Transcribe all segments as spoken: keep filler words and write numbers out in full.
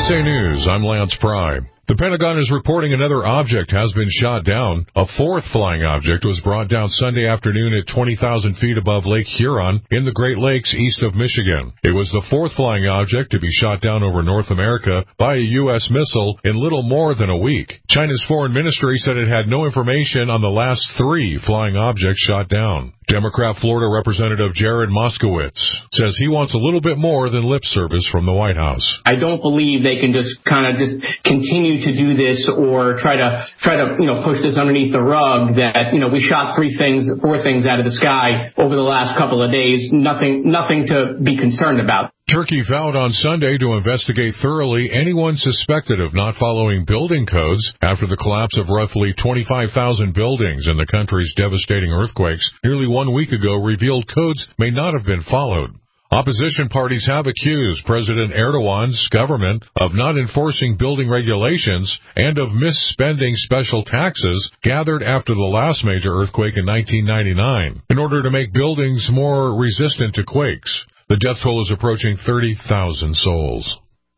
S A News, I'm Lance Pry. The Pentagon is reporting another object has been shot down. A fourth flying object was brought down Sunday afternoon at twenty thousand feet above Lake Huron in the Great Lakes east of Michigan. It was the fourth flying object to be shot down over North America by a U S missile in little more than a week. China's foreign ministry said it had no information on the last three flying objects shot down. Democrat Florida Representative Jared Moskowitz says he wants a little bit more than lip service from the White House. I don't believe they can just kind of just continue to do this or try to try to you know push this underneath the rug that you know we shot three things, four things out of the sky over the last couple of days. Nothing, nothing to be concerned about. Turkey vowed on Sunday to investigate thoroughly anyone suspected of not following building codes after the collapse of roughly twenty-five thousand buildings in the country's devastating earthquakes nearly one week ago revealed codes may not have been followed. Opposition parties have accused President Erdogan's government of not enforcing building regulations and of misspending special taxes gathered after the last major earthquake in nineteen ninety-nine in order to make buildings more resistant to quakes. The death toll is approaching thirty thousand souls.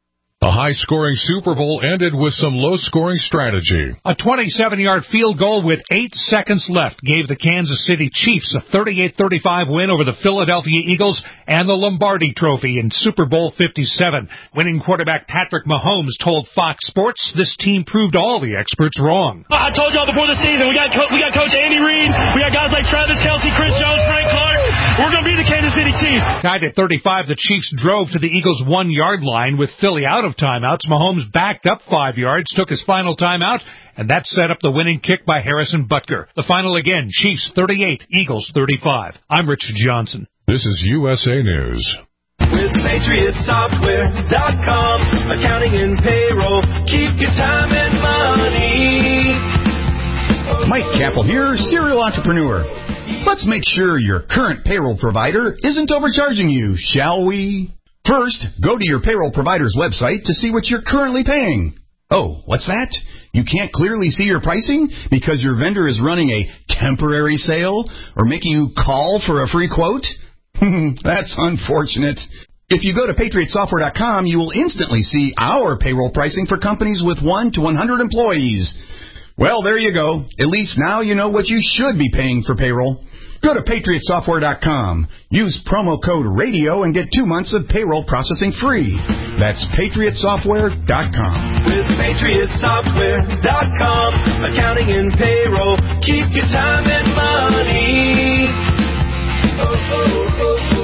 A high-scoring Super Bowl ended with some low-scoring strategy. A twenty-seven-yard field goal with eight seconds left gave the Kansas City Chiefs a thirty-eight thirty-five win over the Philadelphia Eagles and the Lombardi Trophy in Super Bowl fifty-seven. Winning quarterback Patrick Mahomes told Fox Sports this team proved all the experts wrong. I told y'all before the season, we got co- we got Coach Andy Reid, we got guys like Travis Kelce, Chris Jones, Frank Clark. We're going to be the Kansas City Chiefs. Tied at thirty-five, the Chiefs drove to the Eagles' one-yard line with Philly out of timeouts. Mahomes backed up five yards, took his final timeout, and that set up the winning kick by Harrison Butker. The final again, Chiefs thirty-eight, Eagles thirty-five. I'm Richard Johnson. This is U S A News. With Patriot Software dot com, accounting and payroll, keep your time and money. Mike Chappell here, serial entrepreneur. Let's make sure your current payroll provider isn't overcharging you, shall we? First, go to your payroll provider's website to see what you're currently paying. Oh, what's that? You can't clearly see your pricing because your vendor is running a temporary sale or making you call for a free quote? That's unfortunate. If you go to Patriot Software dot com, you will instantly see our payroll pricing for companies with one to one hundred employees. Well, there you go. At least now you know what you should be paying for payroll. Go to Patriot Software dot com. Use promo code RADIO and get two months of payroll processing free. That's Patriot Software dot com. With Patriot Software dot com, accounting and payroll, keep your time and money. Oh, oh, oh, oh, oh.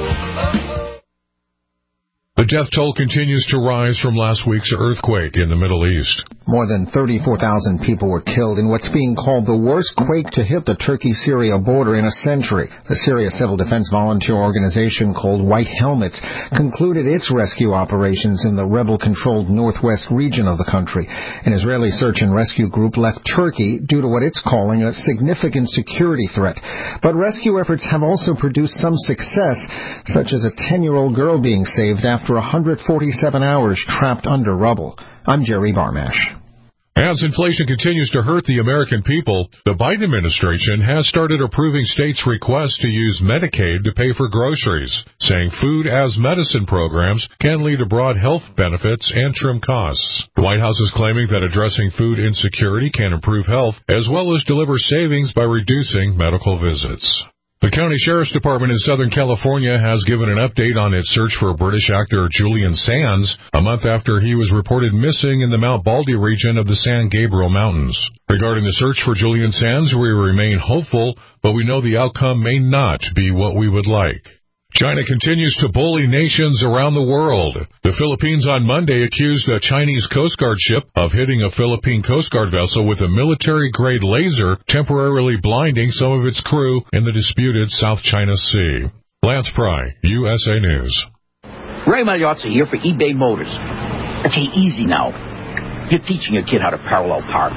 The death toll continues to rise from last week's earthquake in the Middle East. More than thirty-four thousand people were killed in what's being called the worst quake to hit the Turkey-Syria border in a century. The Syria Civil Defense volunteer organization called White Helmets concluded its rescue operations in the rebel-controlled northwest region of the country. An Israeli search and rescue group left Turkey due to what it's calling a significant security threat. But rescue efforts have also produced some success, such as a ten-year-old girl being saved after one hundred forty-seven hours trapped under rubble. I'm Jerry Barmash. As inflation continues to hurt the American people, the Biden administration has started approving states' requests to use Medicaid to pay for groceries, saying food as medicine programs can lead to broad health benefits and trim costs. The White House is claiming that addressing food insecurity can improve health as well as deliver savings by reducing medical visits. The County Sheriff's Department in Southern California has given an update on its search for British actor Julian Sands, a month after he was reported missing in the Mount Baldy region of the San Gabriel Mountains. Regarding the search for Julian Sands, we remain hopeful, but we know the outcome may not be what we would like. China continues to bully nations around the world. The Philippines on Monday accused a Chinese Coast Guard ship of hitting a Philippine Coast Guard vessel with a military-grade laser, temporarily blinding some of its crew in the disputed South China Sea. Lance Pry, U S A News. Ray Magliozzi here for eBay Motors. Okay, easy now. You're teaching your kid how to parallel park.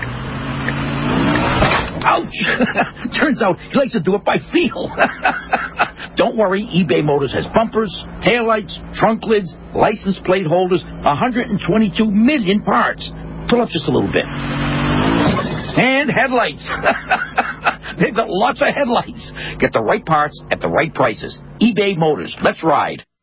Ouch! Turns out he likes to do it by feel. Don't worry, eBay Motors has bumpers, taillights, trunk lids, license plate holders, one hundred twenty-two million parts. Pull up just a little bit. And headlights. They've got lots of headlights. Get the right parts at the right prices. eBay Motors. Let's ride.